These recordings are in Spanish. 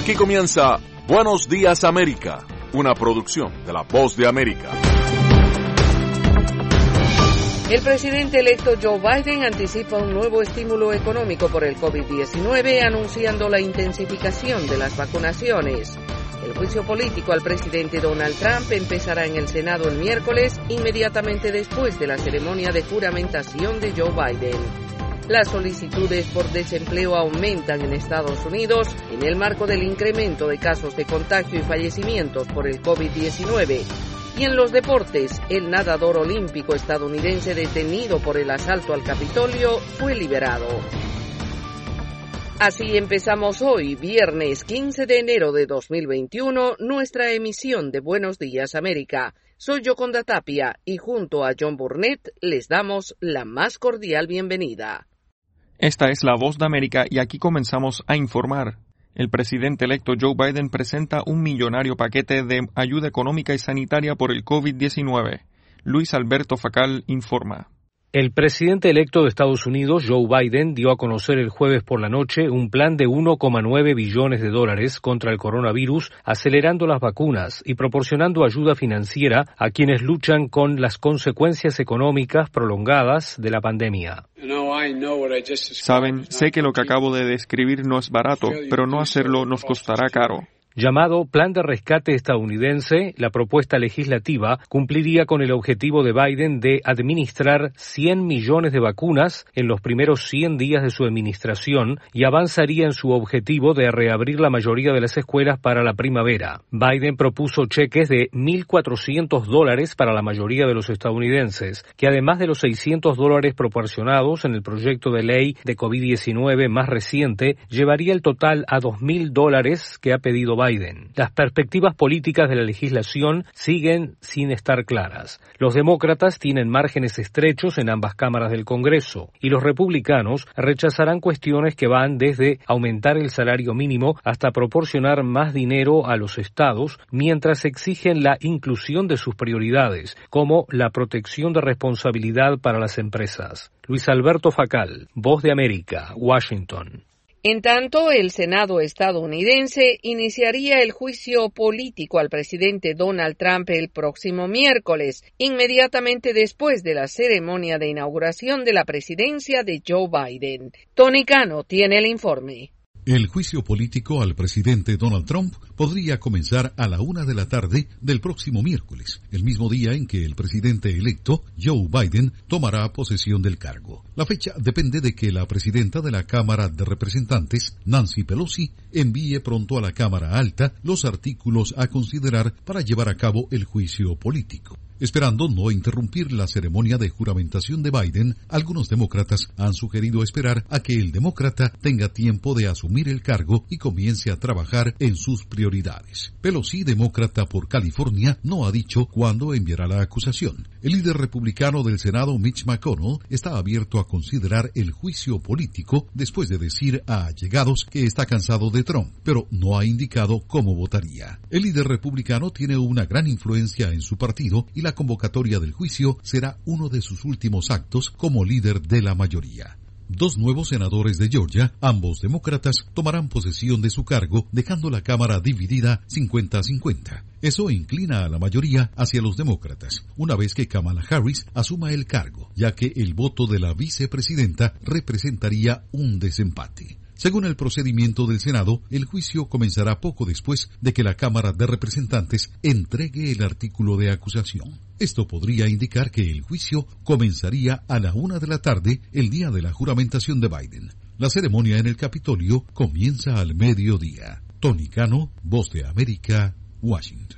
Aquí comienza Buenos Días América, una producción de La Voz de América. El presidente electo Joe Biden anticipa un nuevo estímulo económico por el COVID-19, anunciando la intensificación de las vacunaciones. El juicio político al presidente Donald Trump empezará en el Senado el miércoles, inmediatamente después de la ceremonia de juramentación de Joe Biden. Las solicitudes por desempleo aumentan en Estados Unidos en el marco del incremento de casos de contagio y fallecimientos por el COVID-19. Y en los deportes, el nadador olímpico estadounidense detenido por el asalto al Capitolio fue liberado. Así empezamos hoy, viernes 15 de enero de 2021, nuestra emisión de Buenos Días América. Soy Yoconda Tapia y junto a John Burnett les damos la más cordial bienvenida. Esta es La Voz de América y aquí comenzamos a informar. El presidente electo Joe Biden presenta un millonario paquete de ayuda económica y sanitaria por el COVID-19. Luis Alberto Facal informa. El presidente electo de Estados Unidos, Joe Biden, dio a conocer el jueves por la noche un plan de $1,9 billones contra el coronavirus, acelerando las vacunas y proporcionando ayuda financiera a quienes luchan con las consecuencias económicas prolongadas de la pandemia. Saben, sé que lo que acabo de describir no es barato, pero no hacerlo nos costará caro. Llamado Plan de Rescate Estadounidense, la propuesta legislativa cumpliría con el objetivo de Biden de administrar 100 millones de vacunas en los primeros 100 días de su administración y avanzaría en su objetivo de reabrir la mayoría de las escuelas para la primavera. Biden propuso cheques de $1,400 para la mayoría de los estadounidenses, que además de los $600 proporcionados en el proyecto de ley de COVID-19 más reciente, llevaría el total a $2,000 que ha pedido Biden. Las perspectivas políticas de la legislación siguen sin estar claras. Los demócratas tienen márgenes estrechos en ambas cámaras del Congreso y los republicanos rechazarán cuestiones que van desde aumentar el salario mínimo hasta proporcionar más dinero a los estados, mientras exigen la inclusión de sus prioridades, como la protección de responsabilidad para las empresas. Luis Alberto Facal, Voz de América, Washington. En tanto, el Senado estadounidense iniciaría el juicio político al presidente Donald Trump el próximo miércoles, inmediatamente después de la ceremonia de inauguración de la presidencia de Joe Biden. Tony Cano tiene el informe. El juicio político al presidente Donald Trump podría comenzar a la 1:00 p.m. del próximo miércoles, el mismo día en que el presidente electo, Joe Biden, tomará posesión del cargo. La fecha depende de que la presidenta de la Cámara de Representantes, Nancy Pelosi, envíe pronto a la Cámara Alta los artículos a considerar para llevar a cabo el juicio político. Esperando no interrumpir la ceremonia de juramentación de Biden, algunos demócratas han sugerido esperar a que el demócrata tenga tiempo de asumir el cargo y comience a trabajar en sus prioridades. Pelosi, demócrata por California, no ha dicho cuándo enviará la acusación. El líder republicano del Senado, Mitch McConnell, está abierto a considerar el juicio político después de decir a allegados que está cansado de Trump, pero no ha indicado cómo votaría. El líder republicano tiene una gran influencia en su partido y la convocatoria del juicio será uno de sus últimos actos como líder de la mayoría. Dos nuevos senadores de Georgia, ambos demócratas, tomarán posesión de su cargo, dejando la Cámara dividida 50-50. Eso inclina a la mayoría hacia los demócratas, una vez que Kamala Harris asuma el cargo, ya que el voto de la vicepresidenta representaría un desempate. Según el procedimiento del Senado, el juicio comenzará poco después de que la Cámara de Representantes entregue el artículo de acusación. Esto podría indicar que el juicio comenzaría a la 1:00 p.m. el día de la juramentación de Biden. La ceremonia en el Capitolio comienza al mediodía. Tony Cano, Voz de América, Washington.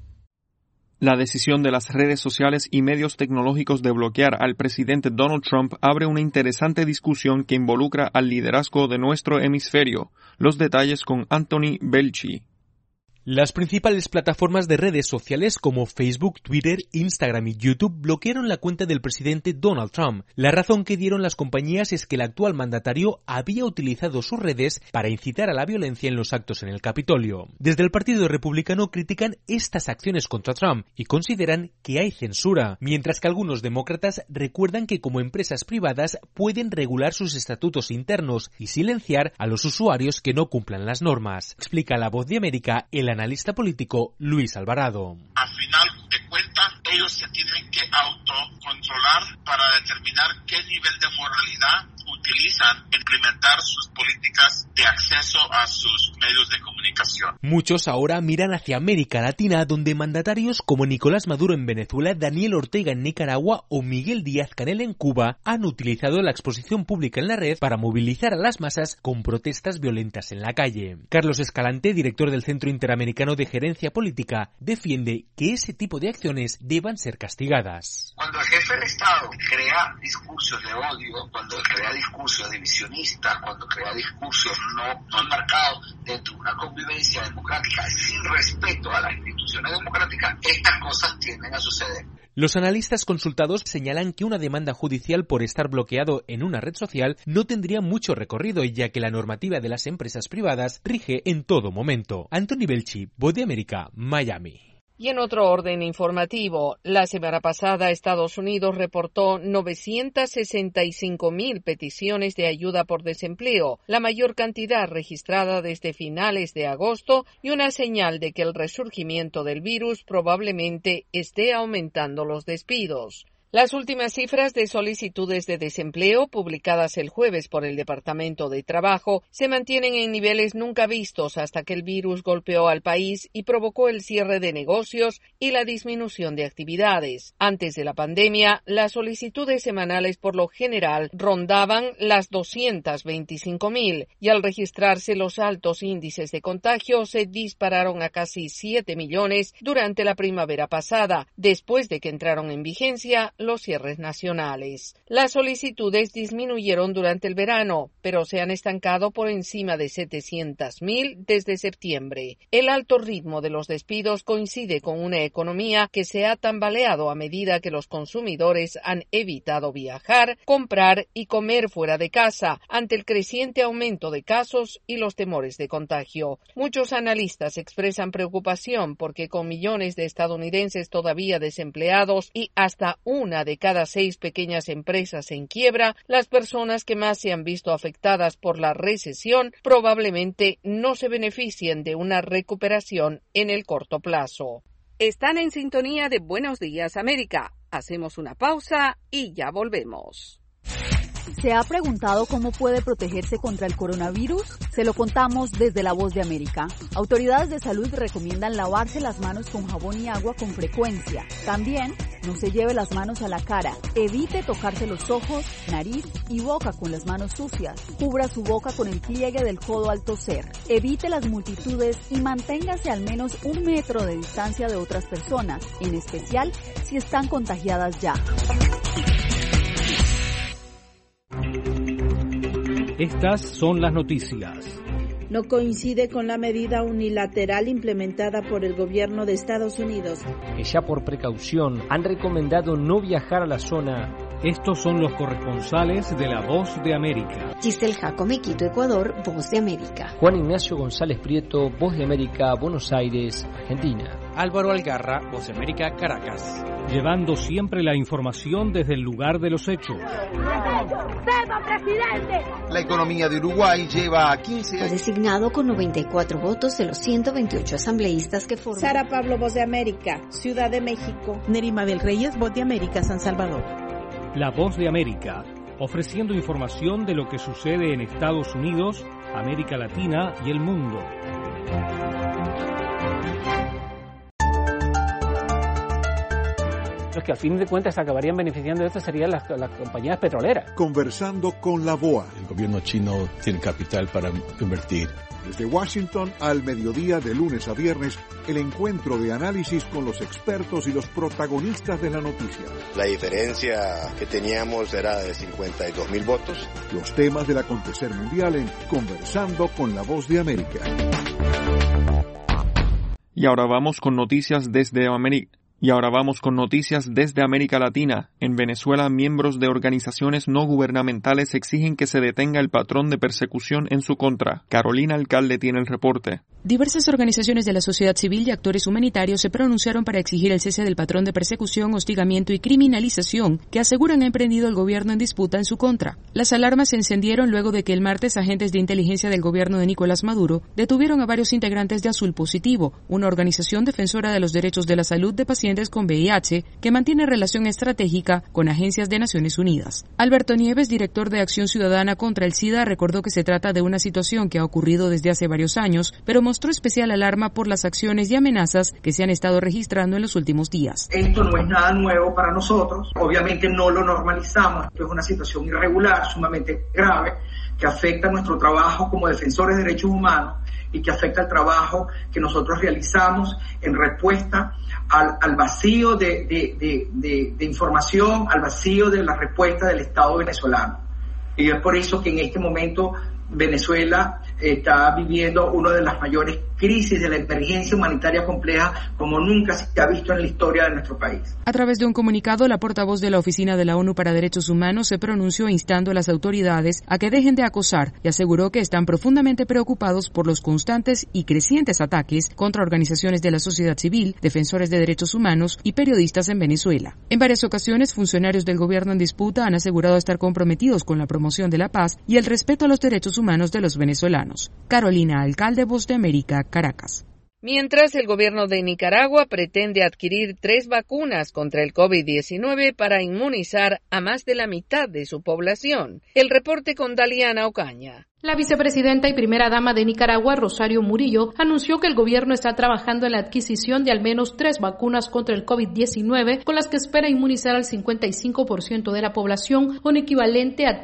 La decisión de las redes sociales y medios tecnológicos de bloquear al presidente Donald Trump abre una interesante discusión que involucra al liderazgo de nuestro hemisferio. Los detalles con Anthony Belchi. Las principales plataformas de redes sociales como Facebook, Twitter, Instagram y YouTube bloquearon la cuenta del presidente Donald Trump. La razón que dieron las compañías es que el actual mandatario había utilizado sus redes para incitar a la violencia en los actos en el Capitolio. Desde el Partido Republicano critican estas acciones contra Trump y consideran que hay censura, mientras que algunos demócratas recuerdan que como empresas privadas pueden regular sus estatutos internos y silenciar a los usuarios que no cumplan las normas. Explica La Voz de América el analista político Luis Alvarado. Al final de cuentas, ellos se tienen que autocontrolar para determinar qué nivel de moralidad utilizan en implementar sus políticas de acceso a sus medios de comunicación. Muchos ahora miran hacia América Latina, donde mandatarios como Nicolás Maduro en Venezuela, Daniel Ortega en Nicaragua o Miguel Díaz-Canel en Cuba han utilizado la exposición pública en la red para movilizar a las masas con protestas violentas en la calle. Carlos Escalante, director del Centro Interamericano de Gerencia Política, defiende que ese tipo de acciones deban ser castigadas. Cuando el jefe del Estado crea discursos de odio, cuando crea discursos divisionistas, cuando crea discursos no enmarcados dentro de una convivencia democrática sin respeto a las instituciones democráticas, estas cosas tienden a suceder. Los analistas consultados señalan que una demanda judicial por estar bloqueado en una red social no tendría mucho recorrido, ya que la normativa de las empresas privadas rige en todo momento. Anthony Belchi, Voz de América, Miami. Y en otro orden informativo, la semana pasada Estados Unidos reportó 965,000 peticiones de ayuda por desempleo, la mayor cantidad registrada desde finales de agosto y una señal de que el resurgimiento del virus probablemente esté aumentando los despidos. Las últimas cifras de solicitudes de desempleo publicadas el jueves por el Departamento de Trabajo se mantienen en niveles nunca vistos hasta que el virus golpeó al país y provocó el cierre de negocios y la disminución de actividades. Antes de la pandemia, las solicitudes semanales por lo general rondaban las 225,000 y al registrarse los altos índices de contagio se dispararon a casi 7 millones durante la primavera pasada, después de que entraron en vigencia los cierres nacionales. Las solicitudes disminuyeron durante el verano, pero se han estancado por encima de 700,000 desde septiembre. El alto ritmo de los despidos coincide con una economía que se ha tambaleado a medida que los consumidores han evitado viajar, comprar y comer fuera de casa ante el creciente aumento de casos y los temores de contagio. Muchos analistas expresan preocupación porque con millones de estadounidenses todavía desempleados y hasta una de cada 6 pequeñas empresas en quiebra, las personas que más se han visto afectadas por la recesión probablemente no se beneficien de una recuperación en el corto plazo. Están en sintonía de Buenos Días América. Hacemos una pausa y ya volvemos. ¿Se ha preguntado cómo puede protegerse contra el coronavirus? Se lo contamos desde La Voz de América. Autoridades de salud recomiendan lavarse las manos con jabón y agua con frecuencia. También, no se lleve las manos a la cara. Evite tocarse los ojos, nariz y boca con las manos sucias. Cubra su boca con el pliegue del codo al toser. Evite las multitudes y manténgase al menos 1 metro de distancia de otras personas, en especial si están contagiadas ya. Estas son las noticias. No coincide con la medida unilateral implementada por el gobierno de Estados Unidos, que ya por precaución han recomendado no viajar a la zona. Estos son los corresponsales de La Voz de América. Giselle Jacome, Quito, Ecuador, Voz de América. Juan Ignacio González Prieto, Voz de América, Buenos Aires, Argentina. Álvaro Algarra, Voz de América, Caracas. Llevando siempre la información desde el lugar de los hechos. La economía de Uruguay lleva 15 años. Fue designado con 94 votos de los 128 asambleístas que forman. Sara Pablo, Voz de América, Ciudad de México. Nerima del Reyes, Voz de América, San Salvador. La Voz de América, ofreciendo información de lo que sucede en Estados Unidos, América Latina y el mundo. Los que al fin de cuentas acabarían beneficiando de esto serían las compañías petroleras. Conversando con la BOA. El gobierno chino tiene capital para invertir. Desde Washington al mediodía de lunes a viernes, el encuentro de análisis con los expertos y los protagonistas de la noticia. La diferencia que teníamos era de 52,000 votos. Los temas del acontecer mundial en Conversando con la Voz de América. Y ahora vamos con noticias desde América Latina. En Venezuela, miembros de organizaciones no gubernamentales exigen que se detenga el patrón de persecución en su contra. Carolina Alcalde tiene el reporte. Diversas organizaciones de la sociedad civil y actores humanitarios se pronunciaron para exigir el cese del patrón de persecución, hostigamiento y criminalización que aseguran ha emprendido el gobierno en disputa en su contra. Las alarmas se encendieron luego de que el martes agentes de inteligencia del gobierno de Nicolás Maduro detuvieron a varios integrantes de Azul Positivo, una organización defensora de los derechos de la salud de pacientes con VIH que mantiene relación estratégica con agencias de Naciones Unidas. Alberto Nieves, director de Acción Ciudadana contra el SIDA, recordó que se trata de una situación que ha ocurrido desde hace varios años, pero mostró especial alarma por las acciones y amenazas que se han estado registrando en los últimos días. Esto no es nada nuevo para nosotros, obviamente no lo normalizamos, esto es una situación irregular, sumamente grave, que afecta nuestro trabajo como defensores de derechos humanos y que afecta el trabajo que nosotros realizamos en respuesta al vacío de información, al vacío de la respuesta del Estado venezolano. Y es por eso que en este momento Venezuela está viviendo una de las mayores crisis de la emergencia humanitaria compleja como nunca se ha visto en la historia de nuestro país. A través de un comunicado, la portavoz de la Oficina de la ONU para Derechos Humanos se pronunció instando a las autoridades a que dejen de acosar y aseguró que están profundamente preocupados por los constantes y crecientes ataques contra organizaciones de la sociedad civil, defensores de derechos humanos y periodistas en Venezuela. En varias ocasiones, funcionarios del gobierno en disputa han asegurado estar comprometidos con la promoción de la paz y el respeto a los derechos humanos de los venezolanos. Carolina Alcalde, Voz de América, Caracas. Mientras, el gobierno de Nicaragua pretende adquirir 3 vacunas contra el COVID-19 para inmunizar a más de la mitad de su población. El reporte con Daliana Ocaña. La vicepresidenta y primera dama de Nicaragua, Rosario Murillo, anunció que el gobierno está trabajando en la adquisición de al menos 3 vacunas contra el COVID-19, con las que espera inmunizar al 55% de la población, un equivalente a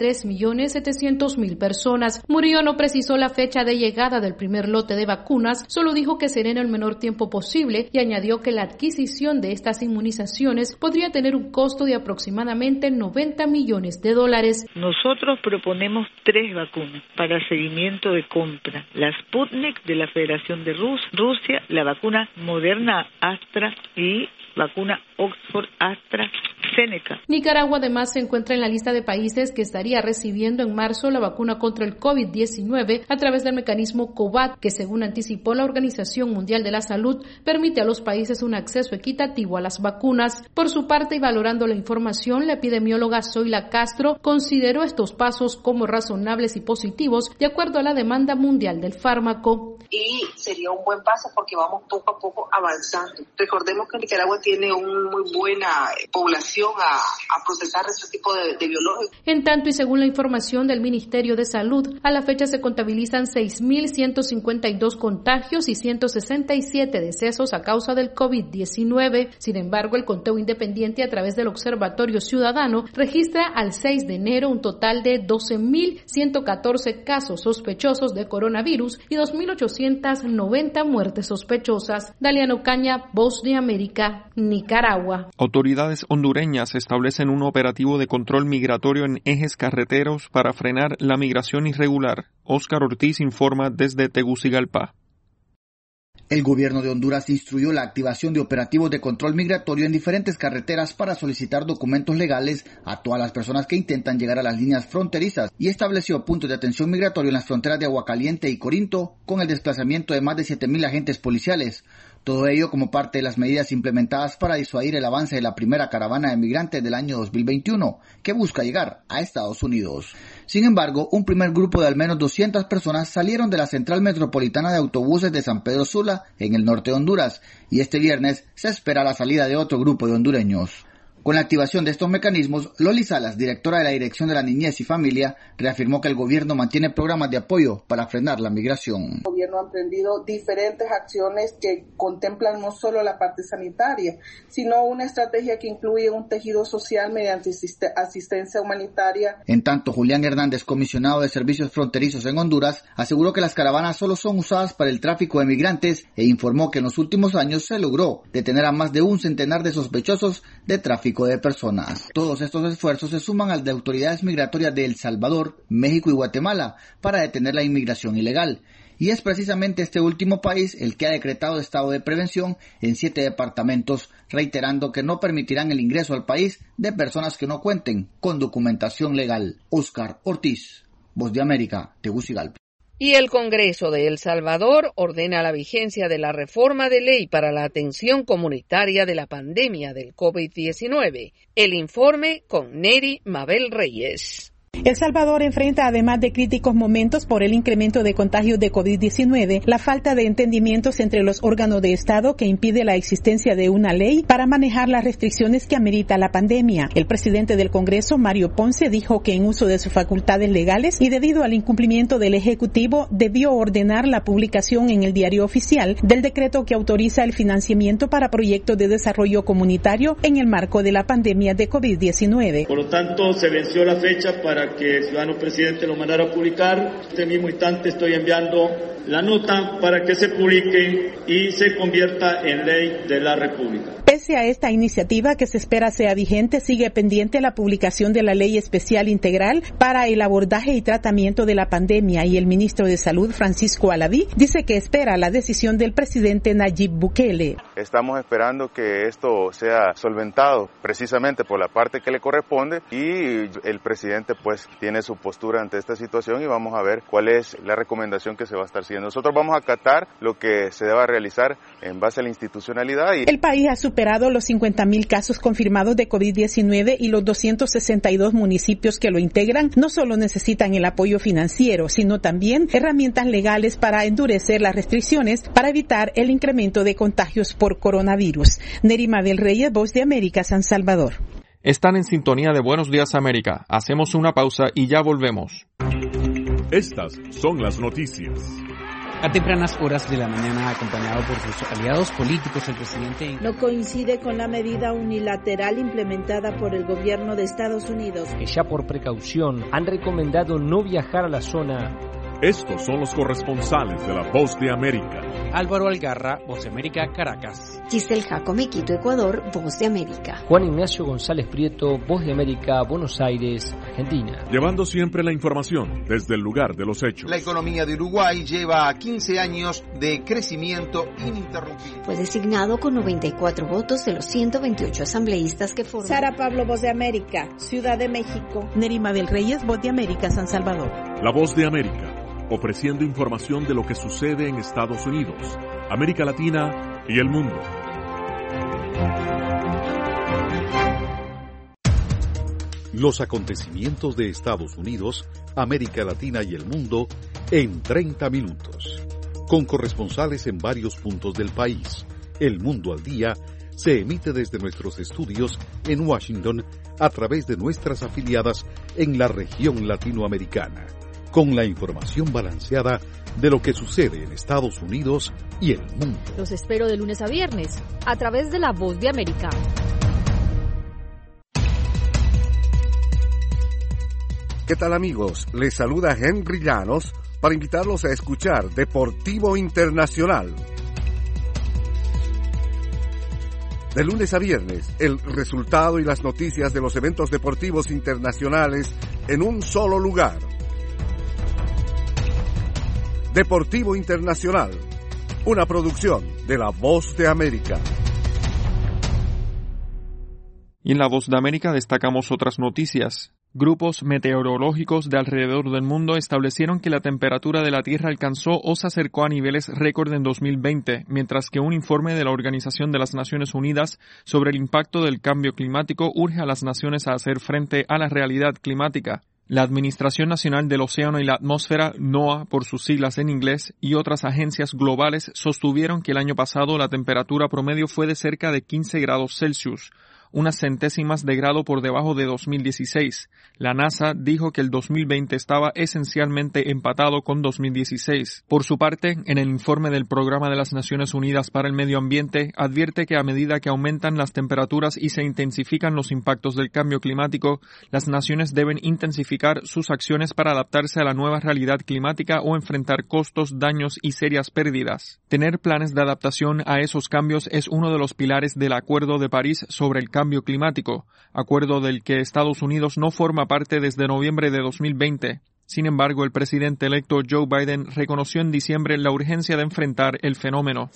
3.700.000 personas. Murillo no precisó la fecha de llegada del primer lote de vacunas, solo dijo que será en el menor tiempo posible y añadió que la adquisición de estas inmunizaciones podría tener un costo de aproximadamente $90 millones. Nosotros proponemos 3 vacunas para seguimiento de compra: la Sputnik de la Federación de Rusia, la vacuna Moderna Astra y vacuna Oxford AstraZeneca. Nicaragua además se encuentra en la lista de países que estaría recibiendo en marzo la vacuna contra el COVID-19 a través del mecanismo COVAX, que según anticipó la Organización Mundial de la Salud, permite a los países un acceso equitativo a las vacunas. Por su parte, y valorando la información, la epidemióloga Zoila Castro consideró estos pasos como razonables y positivos de acuerdo a la demanda mundial del fármaco. Y sería un buen paso porque vamos poco a poco avanzando. Recordemos que Nicaragua tiene una muy buena población a procesar ese tipo de biológicos. En tanto, y según la información del Ministerio de Salud, a la fecha se contabilizan 6.152 contagios y 167 decesos a causa del COVID-19. Sin embargo, el conteo independiente a través del Observatorio Ciudadano registra al 6 de enero un total de 12.114 casos sospechosos de coronavirus y 2.890 muertes sospechosas. Daliana Ocaña, Voz de América, Nicaragua. Autoridades hondureñas establecen un operativo de control migratorio en ejes carreteros para frenar la migración irregular. Óscar Ortiz informa desde Tegucigalpa. El gobierno de Honduras instruyó la activación de operativos de control migratorio en diferentes carreteras para solicitar documentos legales a todas las personas que intentan llegar a las líneas fronterizas y estableció puntos de atención migratorio en las fronteras de Aguacaliente y Corinto con el desplazamiento de más de 7.000 agentes policiales. Todo ello como parte de las medidas implementadas para disuadir el avance de la primera caravana de migrantes del año 2021, que busca llegar a Estados Unidos. Sin embargo, un primer grupo de al menos 200 personas salieron de la Central Metropolitana de Autobuses de San Pedro Sula, en el norte de Honduras, y este viernes se espera la salida de otro grupo de hondureños. Con la activación de estos mecanismos, Loli Salas, directora de la Dirección de la Niñez y Familia, reafirmó que el gobierno mantiene programas de apoyo para frenar la migración. El gobierno ha emprendido diferentes acciones que contemplan no solo la parte sanitaria, sino una estrategia que incluye un tejido social mediante asistencia humanitaria. En tanto, Julián Hernández, comisionado de Servicios Fronterizos en Honduras, aseguró que las caravanas solo son usadas para el tráfico de migrantes e informó que en los últimos años se logró detener a más de un centenar de sospechosos de tráfico tráfico de personas. Todos estos esfuerzos se suman al de autoridades migratorias de El Salvador, México y Guatemala para detener la inmigración ilegal. Y es precisamente este último país el que ha decretado estado de prevención en 7 departamentos, reiterando que no permitirán el ingreso al país de personas que no cuenten con documentación legal. Óscar Ortiz, Voz de América, Tegucigalpa. Y el Congreso de El Salvador ordena la vigencia de la reforma de ley para la atención comunitaria de la pandemia del COVID-19. El informe con Neri Mabel Reyes. El Salvador enfrenta, además de críticos momentos por el incremento de contagios de COVID-19, la falta de entendimientos entre los órganos de Estado que impide la existencia de una ley para manejar las restricciones que amerita la pandemia. El presidente del Congreso, Mario Ponce, dijo que en uso de sus facultades legales y debido al incumplimiento del Ejecutivo, debió ordenar la publicación en el Diario Oficial del decreto que autoriza el financiamiento para proyectos de desarrollo comunitario en el marco de la pandemia de COVID-19. Por lo tanto, se venció la fecha para que el ciudadano presidente lo mandara a publicar. Este mismo instante estoy enviando la nota para que se publique y se convierta en ley de la República. Pese a esta iniciativa que se espera sea vigente, sigue pendiente la publicación de la Ley Especial Integral para el abordaje y tratamiento de la pandemia, y el ministro de Salud, Francisco Alaví, dice que espera la decisión del presidente Nayib Bukele. Estamos esperando que esto sea solventado precisamente por la parte que le corresponde, y el presidente pues tiene su postura ante esta situación y vamos a ver cuál es la recomendación que se va a estar haciendo. Nosotros vamos a acatar lo que se deba realizar en base a la institucionalidad. El país ha superado los 50,000 casos confirmados de COVID-19 y los 262 municipios que lo integran no solo necesitan el apoyo financiero, sino también herramientas legales para endurecer las restricciones para evitar el incremento de contagios por coronavirus. Nerima del Reyes, Voz de América, San Salvador. Están en sintonía de Buenos Días América. Hacemos una pausa y ya volvemos. Estas son las noticias. A tempranas horas de la mañana, acompañado por sus aliados políticos, el presidente no coincide con la medida unilateral implementada por el gobierno de Estados Unidos, que ya por precaución han recomendado no viajar a la zona. Estos son los corresponsales de la Voz de América. Álvaro Algarra, Voz de América, Caracas. Giselle Jacome, Quito, Ecuador, Voz de América. Juan Ignacio González Prieto, Voz de América, Buenos Aires, Argentina. Llevando siempre la información desde el lugar de los hechos. La economía de Uruguay lleva 15 años de crecimiento ininterrumpido. Fue designado con 94 votos de los 128 asambleístas que forman. Sara Pablo, Voz de América, Ciudad de México. Nerima del Reyes, Voz de América, San Salvador. La Voz de América, ofreciendo información de lo que sucede en Estados Unidos, América Latina y el mundo. Los acontecimientos de Estados Unidos, América Latina y el mundo en 30 minutos. Con corresponsales en varios puntos del país. El Mundo al Día se emite desde nuestros estudios en Washington a través de nuestras afiliadas en la región latinoamericana, con la información balanceada de lo que sucede en Estados Unidos y el mundo. Los espero de lunes a viernes, a través de La Voz de América. ¿Qué tal, amigos? Les saluda Henry Llanos para invitarlos a escuchar Deportivo Internacional. De lunes a viernes, el resultado y las noticias de los eventos deportivos internacionales en un solo lugar. Deportivo Internacional, una producción de La Voz de América. Y en La Voz de América destacamos otras noticias. Grupos meteorológicos de alrededor del mundo establecieron que la temperatura de la Tierra alcanzó o se acercó a niveles récord en 2020, mientras que un informe de la Organización de las Naciones Unidas sobre el impacto del cambio climático urge a las naciones a hacer frente a la realidad climática. La Administración Nacional del Océano y la Atmósfera, NOAA por sus siglas en inglés, y otras agencias globales sostuvieron que el año pasado la temperatura promedio fue de cerca de 15 grados Celsius, unas centésimas de grado por debajo de 2016. La NASA dijo que el 2020 estaba esencialmente empatado con 2016. Por su parte, en el informe del Programa de las Naciones Unidas para el Medio Ambiente, advierte que a medida que aumentan las temperaturas y se intensifican los impactos del cambio climático, las naciones deben intensificar sus acciones para adaptarse a la nueva realidad climática o enfrentar costos, daños y serias pérdidas. Tener planes de adaptación a esos cambios es uno de los pilares del Acuerdo de París sobre el cambio cambio climático, acuerdo del que Estados Unidos no forma parte desde noviembre de 2020. Sin embargo, el presidente electo Joe Biden reconoció en diciembre la urgencia de enfrentar el fenómeno.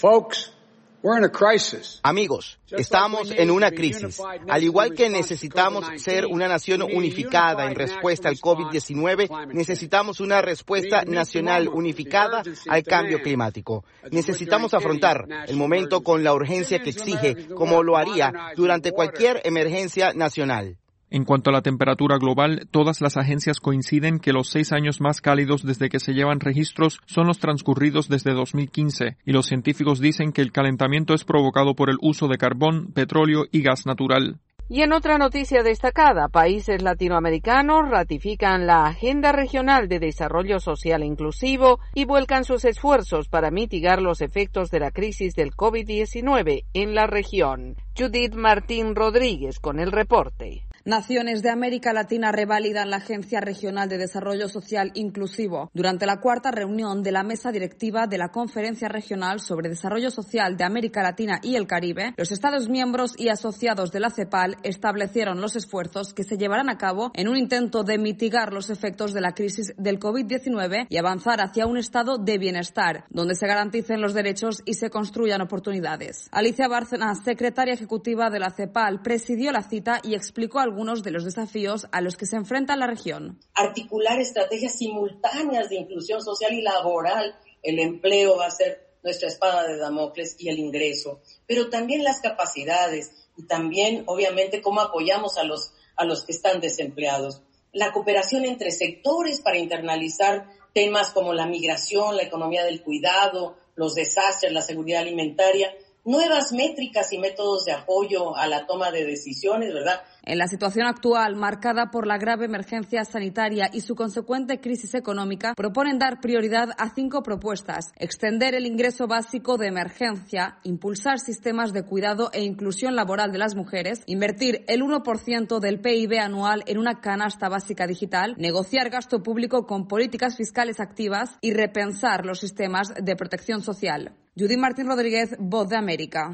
Amigos, estamos en una crisis. Al igual que necesitamos ser una nación unificada en respuesta al COVID-19, necesitamos una respuesta nacional unificada al cambio climático. Necesitamos afrontar el momento con la urgencia que exige, como lo haría durante cualquier emergencia nacional. En cuanto a la temperatura global, todas las agencias coinciden que los 6 años más cálidos desde que se llevan registros son los transcurridos desde 2015, y los científicos dicen que el calentamiento es provocado por el uso de carbón, petróleo y gas natural. Y en otra noticia destacada, países latinoamericanos ratifican la Agenda Regional de Desarrollo Social Inclusivo y vuelcan sus esfuerzos para mitigar los efectos de la crisis del COVID-19 en la región. Judith Martín Rodríguez con el reporte. Naciones de América Latina revalidan la Agencia Regional de Desarrollo Social Inclusivo durante la cuarta reunión de la mesa directiva de la Conferencia Regional sobre Desarrollo Social de América Latina y el Caribe. Los Estados miembros y asociados de la CEPAL establecieron los esfuerzos que se llevarán a cabo en un intento de mitigar los efectos de la crisis del COVID-19 y avanzar hacia un estado de bienestar, donde se garanticen los derechos y se construyan oportunidades. Alicia Bárcena, secretaria ejecutiva de la CEPAL, presidió la cita y explicó algunos de los desafíos a los que se enfrenta la región. Articular estrategias simultáneas de inclusión social y laboral. El empleo va a ser nuestra espada de Damocles y el ingreso, pero también las capacidades y también, obviamente, cómo apoyamos a los que están desempleados. La cooperación entre sectores para internalizar temas como la migración, la economía del cuidado, los desastres, la seguridad alimentaria, nuevas métricas y métodos de apoyo a la toma de decisiones, ¿verdad? En la situación actual, marcada por la grave emergencia sanitaria y su consecuente crisis económica, proponen dar prioridad a 5 propuestas: extender el ingreso básico de emergencia, impulsar sistemas de cuidado e inclusión laboral de las mujeres, invertir el 1% del PIB anual en una canasta básica digital, negociar gasto público con políticas fiscales activas y repensar los sistemas de protección social. Judith Martín Rodríguez, Voz de América.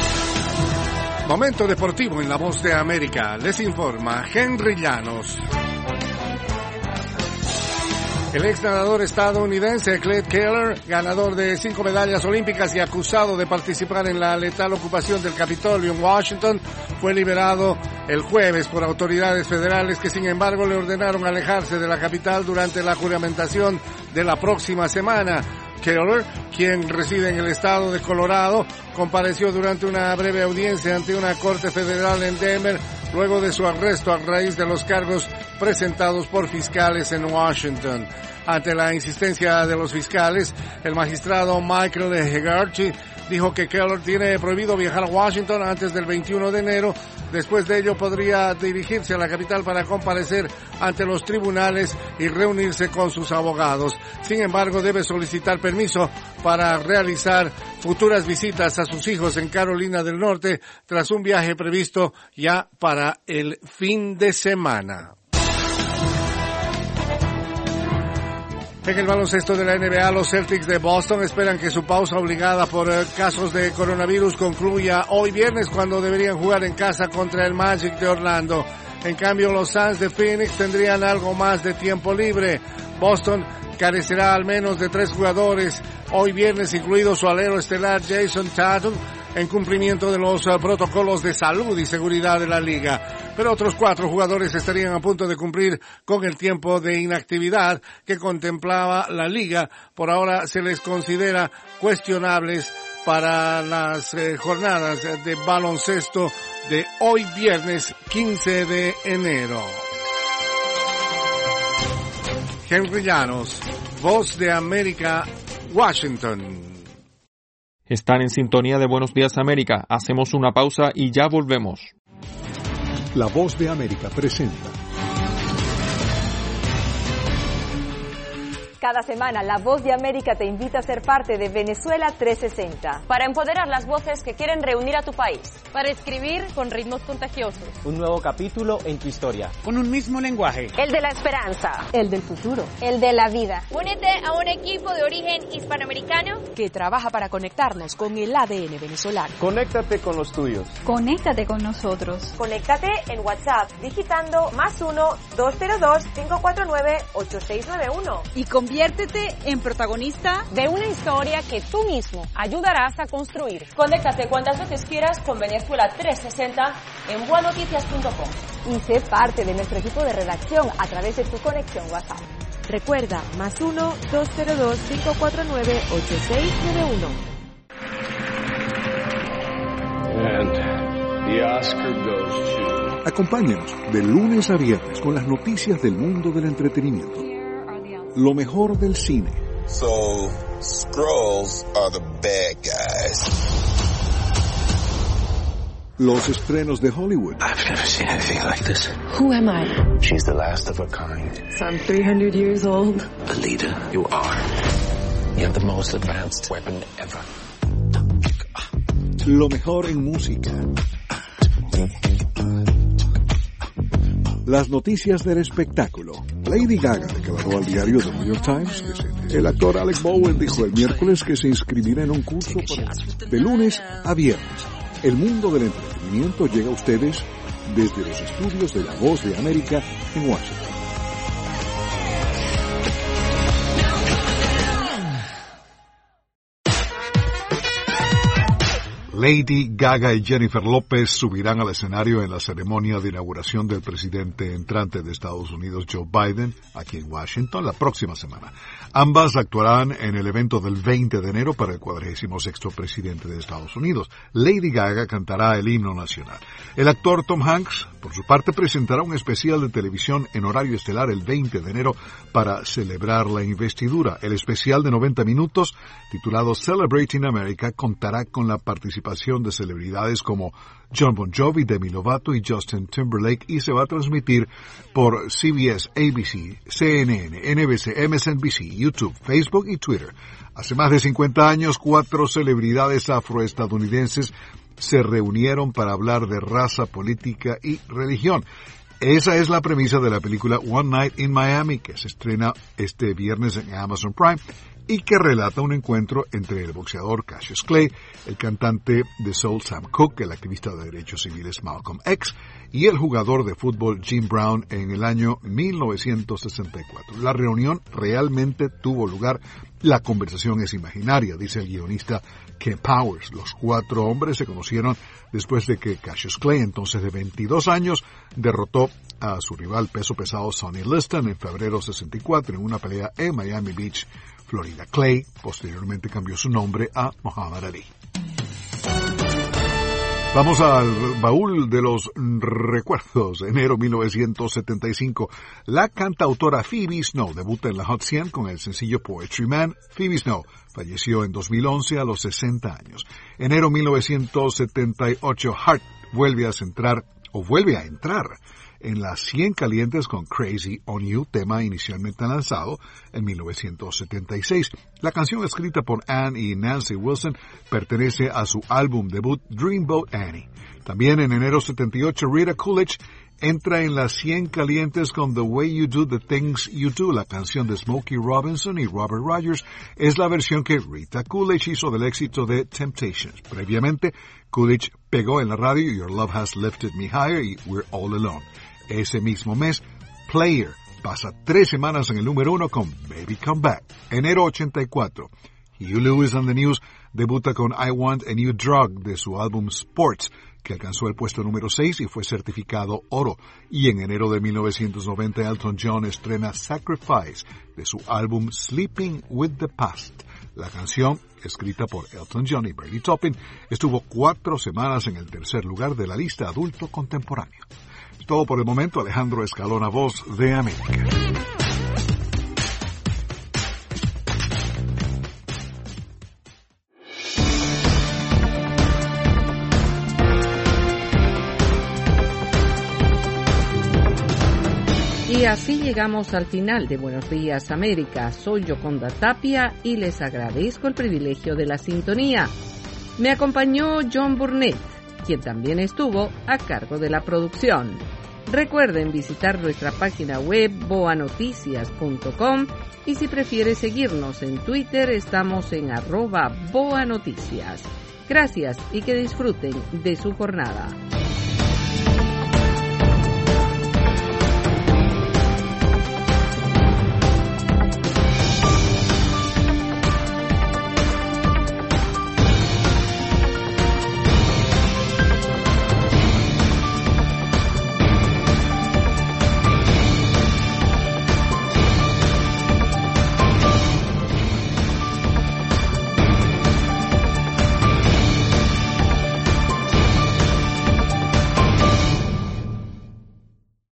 Momento deportivo en La Voz de América. Les informa Henry Llanos. El ex nadador estadounidense Clyde Keller, ganador de 5 medallas olímpicas y acusado de participar en la letal ocupación del Capitolio en Washington, fue liberado el jueves por autoridades federales que, sin embargo, le ordenaron alejarse de la capital durante la juramentación de la próxima semana. Keller, quien reside en el estado de Colorado, compareció durante una breve audiencia ante una corte federal en Denver luego de su arresto a raíz de los cargos presentados por fiscales en Washington. Ante la insistencia de los fiscales, el magistrado Michael Hegarty dijo que Keller tiene prohibido viajar a Washington antes del 21 de enero. Después de ello podría dirigirse a la capital para comparecer ante los tribunales y reunirse con sus abogados. Sin embargo, debe solicitar permiso para realizar futuras visitas a sus hijos en Carolina del Norte tras un viaje previsto ya para el fin de semana. En el baloncesto de la NBA, los Celtics de Boston esperan que su pausa obligada por casos de coronavirus concluya hoy viernes, cuando deberían jugar en casa contra el Magic de Orlando. En cambio, los Suns de Phoenix tendrían algo más de tiempo libre. Boston carecerá al menos de 3 jugadores hoy viernes, incluido su alero estelar Jason Tatum, en cumplimiento de los protocolos de salud y seguridad de la liga. Pero otros 4 jugadores estarían a punto de cumplir con el tiempo de inactividad que contemplaba la liga. Por ahora se les considera cuestionables para las jornadas de baloncesto de hoy viernes 15 de enero. Henry Llanos, Voz de América, Washington. Están en sintonía de Buenos Días América. Hacemos una pausa y ya volvemos. La Voz de América presenta. Cada semana, La Voz de América te invita a ser parte de Venezuela 360. Para empoderar las voces que quieren reunir a tu país. Para escribir con ritmos contagiosos. Un nuevo capítulo en tu historia. Con un mismo lenguaje. El de la esperanza. El del futuro. El de la vida. Únete a un equipo de origen hispanoamericano que trabaja para conectarnos con el ADN venezolano. Conéctate con los tuyos. Conéctate con nosotros. Conéctate en WhatsApp digitando +1-202-549-8691. Y conviértete en protagonista de una historia que tú mismo ayudarás a construir. Conéctate cuantas veces quieras con Venezuela 360 en buenoticias.com. Y sé parte de nuestro equipo de redacción a través de tu conexión WhatsApp. Recuerda, +1-202-549-8691. And the Oscar goes to... Acompáñanos de lunes a viernes con las noticias del mundo del entretenimiento. Lo mejor del cine. So, Skrulls are the bad guys. Los estrenos de Hollywood. I've never seen anything like this. Who am I? She's the last of her kind. So I'm 300 years old. The leader you are. You have the most advanced weapon ever. Lo mejor en música. Las noticias del espectáculo. Lady Gaga declaró al diario The New York Times. El actor Alec Bowen dijo el miércoles que se inscribirá en un curso de lunes a viernes. El mundo del entretenimiento llega a ustedes desde los estudios de La Voz de América en Washington. Lady Gaga y Jennifer López subirán al escenario en la ceremonia de inauguración del presidente entrante de Estados Unidos, Joe Biden, aquí en Washington, la próxima semana. Ambas actuarán en el evento del 20 de enero para el 46º presidente de Estados Unidos. Lady Gaga cantará el himno nacional. El actor Tom Hanks, por su parte, presentará un especial de televisión en horario estelar el 20 de enero para celebrar la investidura. El especial de 90 minutos, titulado Celebrating America, contará con la participación de celebridades como Jon Bon Jovi, Demi Lovato y Justin Timberlake y se va a transmitir por CBS, ABC, CNN, NBC, MSNBC, YouTube, Facebook y Twitter. Hace más de 50 años, 4 celebridades afroestadounidenses se reunieron para hablar de raza, política y religión. Esa es la premisa de la película One Night in Miami, que se estrena este viernes en Amazon Prime y que relata un encuentro entre el boxeador Cassius Clay, el cantante de soul Sam Cooke, el activista de derechos civiles Malcolm X y el jugador de fútbol Jim Brown en el año 1964. La reunión realmente tuvo lugar. La conversación es imaginaria, dice el guionista Ken Powers. Los 4 hombres se conocieron después de que Cassius Clay, entonces de 22 años, derrotó a su rival peso pesado Sonny Liston en febrero 64 en una pelea en Miami Beach, Florida. Clay posteriormente cambió su nombre a Muhammad Ali. Vamos al baúl de los recuerdos. Enero 1975. La cantautora Phoebe Snow debuta en la Hot 100 con el sencillo Poetry Man. Phoebe Snow falleció en 2011 a los 60 años. Enero 1978. Heart vuelve a entrar en las 100 calientes con Crazy on You, tema inicialmente lanzado en 1976. La canción, escrita por Anne y Nancy Wilson, pertenece a su álbum debut Dreamboat Annie. También en enero 78, Rita Coolidge entra en las 100 calientes con The Way You Do the Things You Do. La canción de Smokey Robinson y Robert Rogers es la versión que Rita Coolidge hizo del éxito de Temptations. Previamente, Coolidge pegó en la radio Your Love Has Lifted Me Higher y We're All Alone. Ese mismo mes, Player pasa 3 semanas en el número 1 con Baby Come Back. Enero 84, Huey Lewis and the News debuta con I Want a New Drug de su álbum Sports, que alcanzó el puesto número 6 y fue certificado oro. Y en enero de 1990, Elton John estrena Sacrifice de su álbum Sleeping with the Past. La canción, escrita por Elton John y Bernie Taupin, estuvo 4 semanas en el tercer lugar de la lista adulto contemporáneo. Todo por el momento. Alejandro Escalona, Voz de América. Y así llegamos al final de Buenos Días América. Soy Yoconda Tapia y les agradezco el privilegio de la sintonía. Me acompañó John Burnett, quien también estuvo a cargo de la producción. Recuerden visitar nuestra página web boanoticias.com y si prefiere seguirnos en Twitter estamos en @boanoticias. Gracias y que disfruten de su jornada.